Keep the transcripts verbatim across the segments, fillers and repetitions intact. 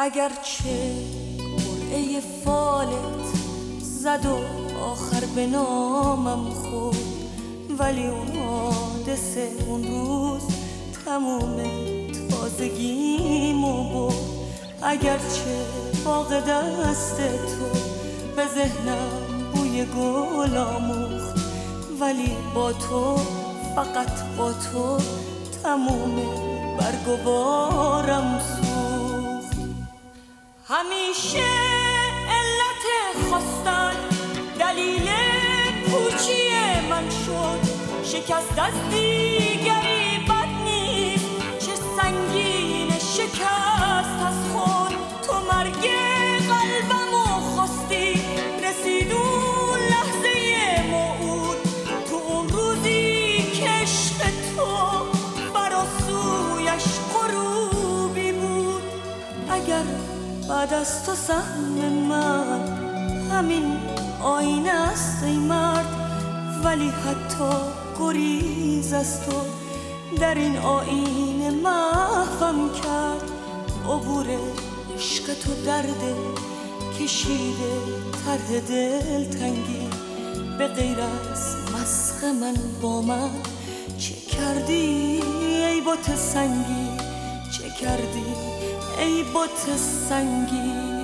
اگرچه قرعه فالت زد و آخر به نامم خورد، ولی اون حادثه اون روز تموم تازگیمو برد. اگرچه باغ دست تو به ذهنم بوی گل آموخت، ولی با تو، فقط با تو تموم برگ و بارم سوخت. همیشه علت خواستن دلیل پوچی من شد، شکست از دیگری بد نیست، چه سنگین شکست از خود. تو مرگ قلبمو خواستی، رسید اون لحظه موعود، تو اون روزی که عشق تو فراسویش غروبی بود. اگر بعد از تو سهم من همین آینه است ای مرد، ولی حتی گریز از تو در این آینه محوم کرد. عبور عشق تو درده کشیده طرح دلتنگی، به غیر از مسخ من با من چه کردی ای بت سنگی، چه کردی ای بت سنگی.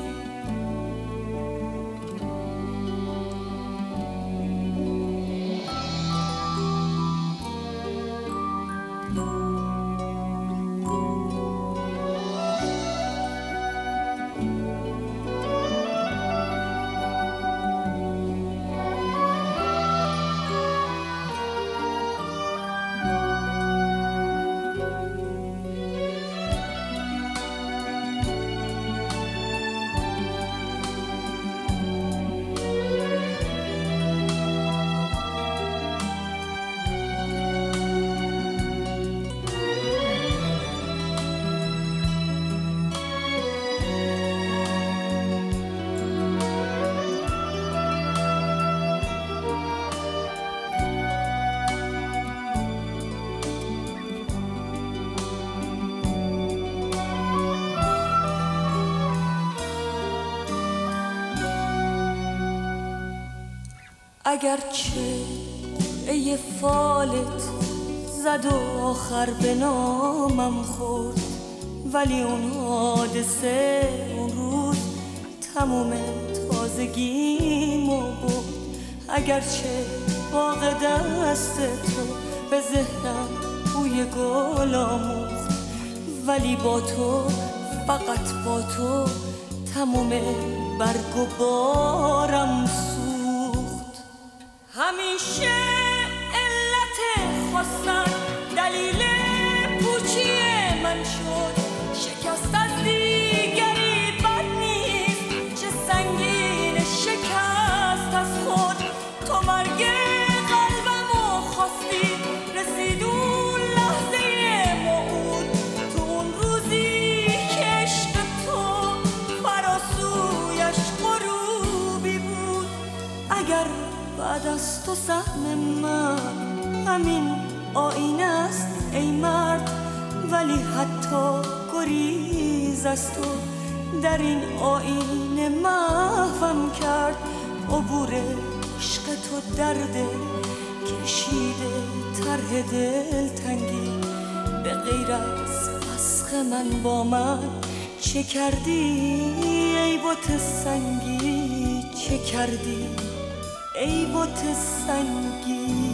اگرچه ای فالت زد و آخر به نامم خورد، ولی اون حادثه اون روز تموم تازگیمو برد. اگرچه باغ دست تو به ذهنم بوی گل آموخت، ولی با تو، فقط با تو تموم برگ و بارم سوخت. همیشه علت خواستن دلیل پوچی من شد، شکست از دیگری بد نیست، چه سنگین شکست از خود. تو مرگ قلبمو خواستی، رسید اون لحظه موعود، تو اون روزی که عشق تو فراسویش غروبی بود. اگر بعد از تو سهم من همین آینه است ای مرد، ولی حتی گریز از تو در این آینه محوم کرد. عبور عشق تو درده کشیده طرح دلتنگی، به غیر از مسخ من با من چه کردی ای بت سنگی، چه کردی ای بت سنگی.